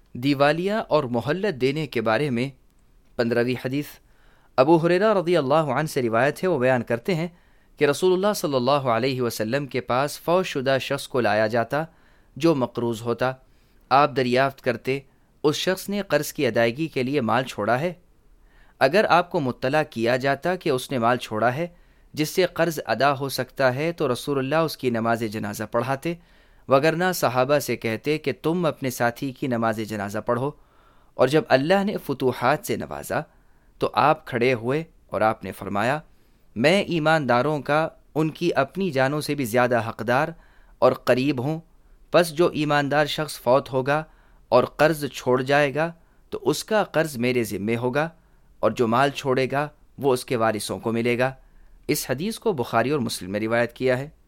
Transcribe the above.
दिवालिया और मोहल्लत देने के बारे में 15वीं हदीस। अबू हुरैरा रज़ियल्लाहु अन्हु से रिवायत है, वो बयान करते हैं कि रसूलुल्लाह सल्लल्लाहु अलैहि वसल्लम के पास फौशशुदा शख्स को लाया जाता जो मकरूज़ होता। आप दरियाफ्त करते, उस शख्स ने कर्ज़ की अदायगी के लिए माल छोड़ा है। अगर आपको मुत्तला किया जाता कि उसने माल छोड़ा है जिससे कर्ज़ अदा हो सकता है तो रसूलुल्लाह उसकी नमाज जनाजा पढ़ाते, वगरना सहाबा से कहते कि तुम अपने साथी की नमाज जनाजा पढ़ो। और जब अल्लाह ने फुतूहात से नवाजा तो आप खड़े हुए और आपने फरमाया, मैं ईमानदारों का उनकी अपनी जानों से भी ज़्यादा हक़दार और करीब हूँ। बस जो ईमानदार शख्स फौत होगा और कर्ज़ छोड़ जाएगा तो उसका कर्ज़ मेरे ज़िम्मे होगा, और जो माल छोड़ेगा वो उसके वारिसों को मिलेगा। इस हदीस को बुखारी और मुस्लिम में रिवायत किया है।